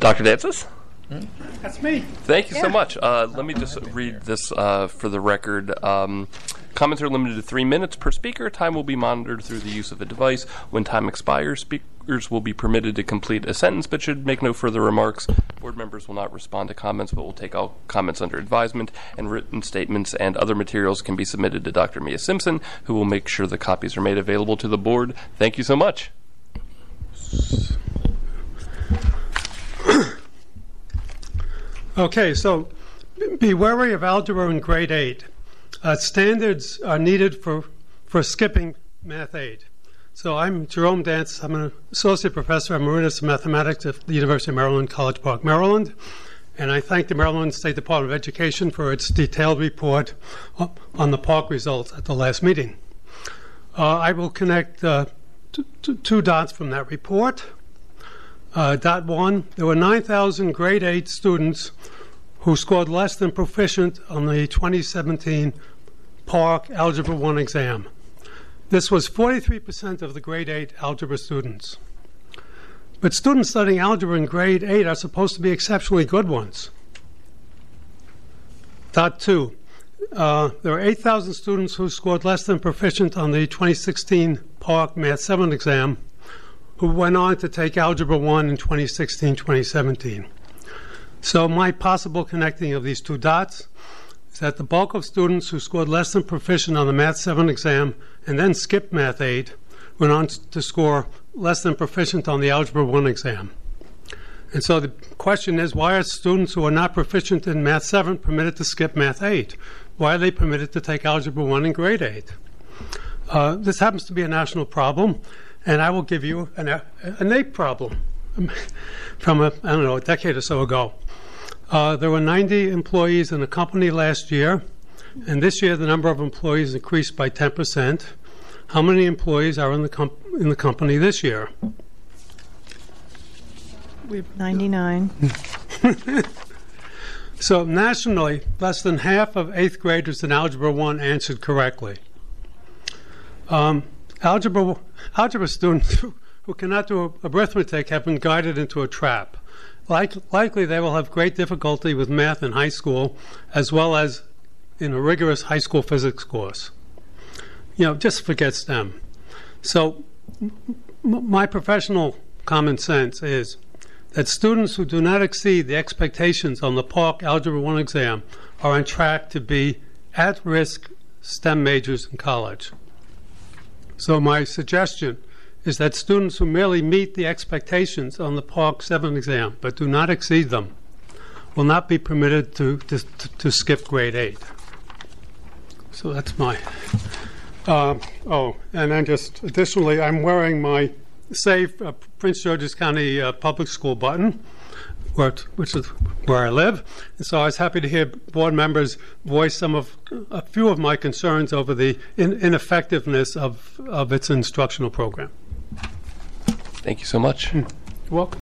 Dr. Dances? That's me. Thank you so much. Let me just read this for the record. Comments are limited to 3 minutes per speaker. Time will be monitored through the use of a device. When time expires, speakers will be permitted to complete a sentence but should make no further remarks. Board members will not respond to comments but will take all comments under advisement, and written statements and other materials can be submitted to Dr. Mia Simpson, who will make sure the copies are made available to the board. Thank you so much. Okay, so be wary of algebra in grade 8. Standards are needed for skipping Math 8. So I'm Jerome Dance. I'm an associate professor emeritus of mathematics at the University of Maryland, College Park, Maryland. And I thank the Maryland State Department of Education for its detailed report on the Park results at the last meeting. I will connect two dots from that report. Dot 1, there were 9,000 grade 8 students who scored less than proficient on the 2017 Park Algebra 1 exam. This was 43% of the grade 8 algebra students. But students studying algebra in grade 8 are supposed to be exceptionally good ones. Dot 2, there were 8,000 students who scored less than proficient on the 2016 Park Math 7 exam who went on to take Algebra 1 in 2016-2017. So my possible connecting of these two dots is that the bulk of students who scored less than proficient on the Math 7 exam and then skipped Math 8 went on to score less than proficient on the Algebra 1 exam. And so the question is, why are students who are not proficient in Math 7 permitted to skip Math 8? Why are they permitted to take Algebra 1 in grade 8? This happens to be a national problem, and I will give you a NAEP problem from a decade or so ago. There were 90 employees in the company last year, and this year the number of employees increased by 10%. How many employees are in the company this year? We have 99. So nationally, less than half of 8th graders in Algebra 1 answered correctly. Algebra students who cannot do arithmetic have been guided into a trap. Likely they will have great difficulty with math in high school as well as in a rigorous high school physics course. Just forget STEM. So my professional common sense is that students who do not exceed the expectations on the Park Algebra 1 exam are on track to be at-risk STEM majors in college. So my suggestion is that students who merely meet the expectations on the Park 7 exam but do not exceed them will not be permitted to skip grade 8. So that's my... and then just additionally, I'm wearing my SAFE Prince George's County Public School button, which is where I live. And so I was happy to hear board members voice a few of my concerns over the ineffectiveness of its instructional program. Thank you so much. You're welcome.